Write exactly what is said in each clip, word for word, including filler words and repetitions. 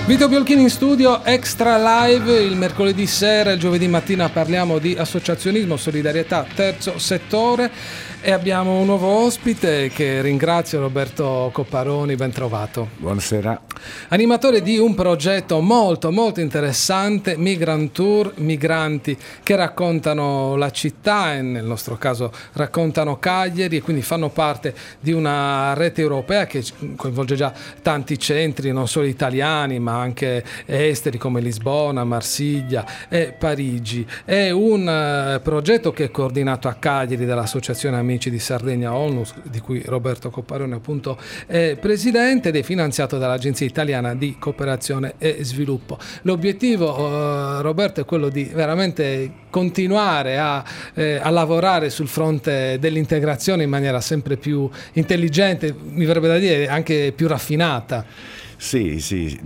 Vito Biolchini in studio, Extra Live, il mercoledì sera e il giovedì mattina parliamo di associazionismo, solidarietà, terzo settore e abbiamo un nuovo ospite che ringrazio, Roberto Copparoni, ben trovato. Buonasera. Animatore di un progetto molto molto interessante, Migrant Tour, migranti che raccontano la città e nel nostro caso raccontano Cagliari e quindi fanno parte di una rete europea che coinvolge già tanti centri, non solo italiani ma anche esteri come Lisbona, Marsiglia e Parigi. È un uh, progetto che è coordinato a Cagliari dall'Associazione Amici di Sardegna Onlus, di cui Roberto Copparoni appunto è presidente, ed è finanziato dall'Agenzia Italiana di Cooperazione e Sviluppo. L'obiettivo, uh, Roberto, è quello di veramente continuare a, eh, a lavorare sul fronte dell'integrazione in maniera sempre più intelligente, mi verrebbe da dire anche più raffinata. Sì, sì,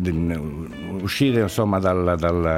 uscire insomma dal,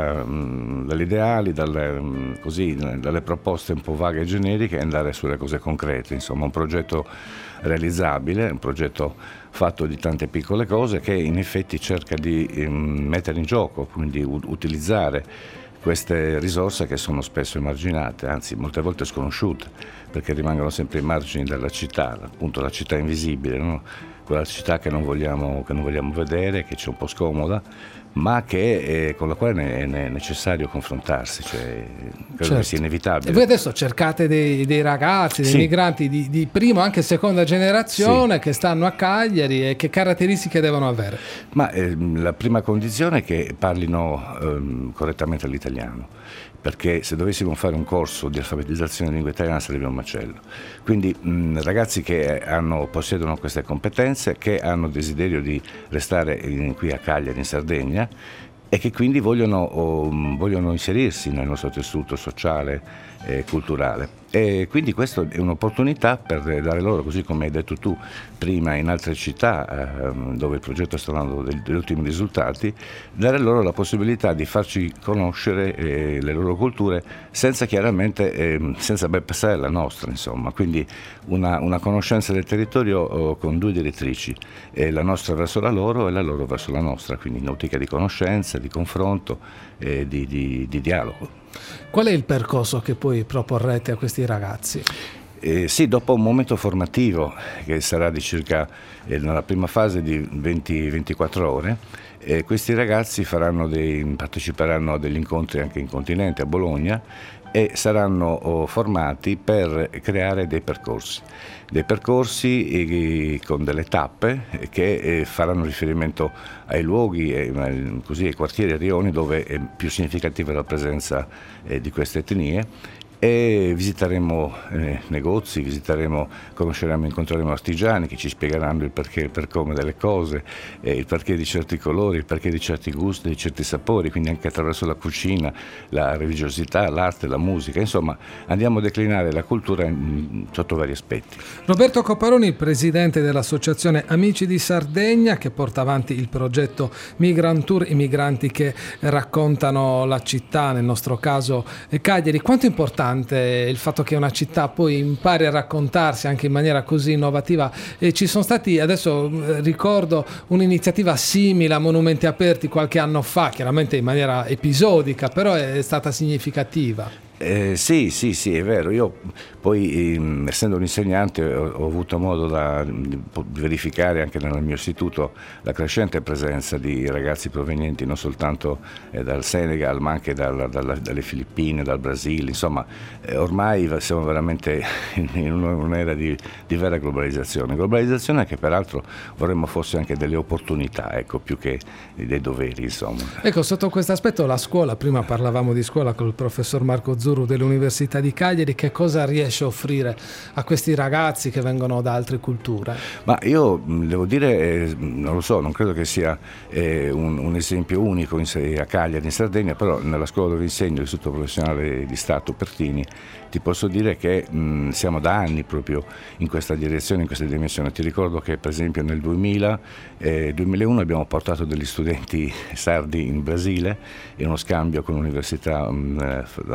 dal, dagli ideali, dal, così, dalle proposte un po' vaghe e generiche e andare sulle cose concrete, insomma un progetto realizzabile, un progetto fatto di tante piccole cose che in effetti cerca di um, mettere in gioco, quindi u- utilizzare queste risorse che sono spesso emarginate, anzi molte volte sconosciute, perché rimangono sempre ai margini della città, appunto la città invisibile, no? Quella città che non vogliamo, che non vogliamo vedere, che ci è un po' scomoda, ma che è, con la quale è necessario confrontarsi, cioè credo certo. che sia inevitabile. E voi adesso cercate dei, dei ragazzi, dei sì. migranti di, di prima, anche seconda generazione sì. che stanno a Cagliari, e che caratteristiche devono avere? Ma eh, la prima condizione è che parlino eh, correttamente l'italiano, perché se dovessimo fare un corso di alfabetizzazione in lingua italiana sarebbe un macello. Quindi mh, ragazzi che hanno, possiedono queste competenze, che hanno desiderio di restare in, qui a Cagliari, in Sardegna, e che quindi vogliono, oh, vogliono inserirsi nel nostro tessuto sociale e culturale. E quindi questa è un'opportunità per dare loro, così come hai detto tu prima in altre città eh, dove il progetto sta dando degli, degli ottimi risultati, dare loro la possibilità di farci conoscere eh, le loro culture senza chiaramente eh, senza bypassare la nostra, insomma. Quindi una, una conoscenza del territorio oh, con due direttrici, eh, la nostra verso la loro e la loro verso la nostra, quindi in ottica di conoscenza, di confronto e eh, di, di, di dialogo. Qual è il percorso che poi proporrete a questi ragazzi? Eh, sì, dopo un momento formativo che sarà di circa eh, nella prima fase di venti ventiquattro ore, eh, questi ragazzi faranno dei, parteciperanno a degli incontri anche in continente, a Bologna, e saranno oh, formati per creare dei percorsi, dei percorsi eh, con delle tappe che eh, faranno riferimento ai luoghi, eh, così, ai quartieri e rioni dove è più significativa la presenza eh, di queste etnie. E visiteremo eh, negozi, visiteremo, conosceremo, incontreremo artigiani che ci spiegheranno il perché e il per come delle cose, eh, il perché di certi colori, il perché di certi gusti, di certi sapori, quindi anche attraverso la cucina, la religiosità, l'arte, la musica, insomma andiamo a declinare la cultura in, sotto vari aspetti. Roberto Copparoni, presidente dell'Associazione Amici di Sardegna, che porta avanti il progetto Migrant Tour, i migranti che raccontano la città, nel nostro caso Cagliari. Quanto è importante il fatto che una città poi impari a raccontarsi anche in maniera così innovativa, e ci sono stati, adesso ricordo un'iniziativa simile a Monumenti Aperti qualche anno fa, chiaramente in maniera episodica, però è stata significativa. Eh, sì, sì, sì, è vero. Io poi, ehm, essendo un insegnante, ho, ho avuto modo da, di verificare anche nel mio istituto la crescente presenza di ragazzi provenienti non soltanto eh, dal Senegal, ma anche dal, dal, dalle Filippine, dal Brasile. Insomma, eh, ormai siamo veramente in un'era di, di vera globalizzazione. Globalizzazione che peraltro vorremmo fosse anche delle opportunità, ecco, più che dei doveri, insomma. Ecco, sotto questo aspetto la scuola, prima parlavamo di scuola con il professor Marco Zurro dell'Università di Cagliari, che cosa riesce a offrire a questi ragazzi che vengono da altre culture? Ma io devo dire, eh, non lo so, non credo che sia eh, un, un esempio unico in, a Cagliari, in Sardegna, però nella scuola dove insegno, l'Istituto Professionale di Stato Pertini, ti posso dire che mh, siamo da anni proprio in questa direzione, in questa dimensione. Ti ricordo che per esempio nel duemila, eh, duemilauno abbiamo portato degli studenti sardi in Brasile in uno scambio con l'università, mh, la facoltà di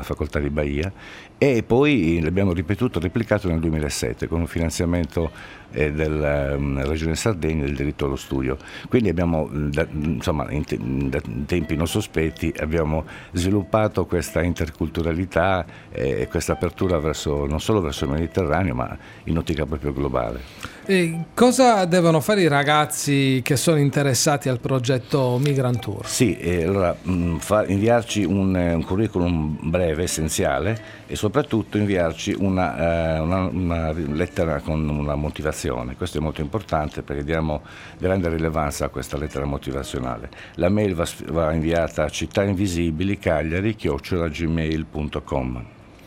di Bahia, e poi l'abbiamo ripetuto, replicato nel duemilasette con un finanziamento eh, della um, Regione Sardegna del diritto allo studio. Quindi abbiamo, da, insomma, in, te, da tempi non sospetti, abbiamo sviluppato questa interculturalità e eh, questa apertura verso, non solo verso il Mediterraneo, ma in ottica proprio globale. E cosa devono fare i ragazzi che sono interessati al progetto Migrantour? Sì, eh, allora mh, fa, inviarci un, un curriculum breve, essenziale, e soprattutto inviarci una, uh, una, una lettera con una motivazione. Questo è molto importante perché diamo grande rilevanza a questa lettera motivazionale. La mail va, va inviata a cittainvisibili cagliari chiocciola gmail punto com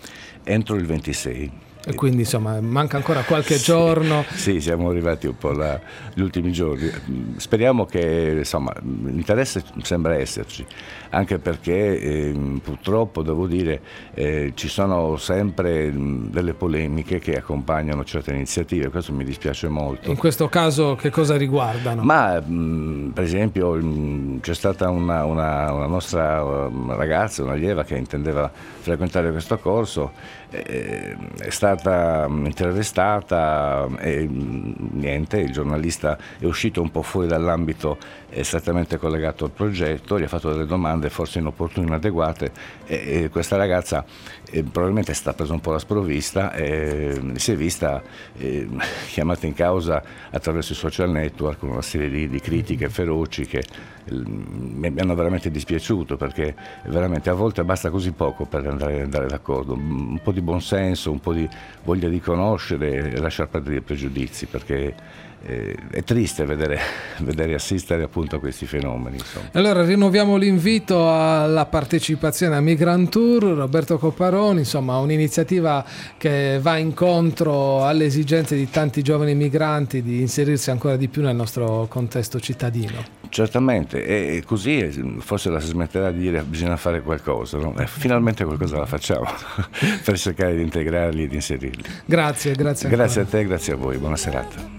entro il ventisei. E quindi insomma manca ancora qualche sì, giorno. Sì, siamo arrivati un po' là, gli ultimi giorni. Speriamo che, insomma, l'interesse sembra esserci, anche perché eh, purtroppo devo dire eh, ci sono sempre mh, delle polemiche che accompagnano certe iniziative, questo mi dispiace molto. In questo caso che cosa riguardano? Ma mh, per esempio mh, c'è stata una, una, una nostra um, ragazza, un'allieva che intendeva frequentare questo corso, eh, è stata intervistata e niente, il giornalista è uscito un po' fuori dall'ambito strettamente collegato al progetto, gli ha fatto delle domande forse inopportune, inadeguate, e, e questa ragazza eh, probabilmente è stata presa un po' alla sprovvista e si è vista eh, chiamata in causa attraverso i social network con una serie di, di critiche feroci che eh, mi hanno veramente dispiaciuto, perché veramente a volte basta così poco per andare, andare d'accordo, un po' di buonsenso, un po' di voglia di conoscere e lasciar perdere i pregiudizi, perché eh, è triste vedere, vedere assistere appunto a questi fenomeni, insomma. Allora rinnoviamo l'invito alla partecipazione a Migrantour. Roberto Copparoni, insomma un'iniziativa che va incontro alle esigenze di tanti giovani migranti di inserirsi ancora di più nel nostro contesto cittadino. Certamente, e così forse la si smetterà di dire bisogna fare qualcosa, no? E finalmente qualcosa la facciamo per cercare di integrarli e di inserirli. Grazie, grazie. Grazie a te, grazie a voi, buona serata.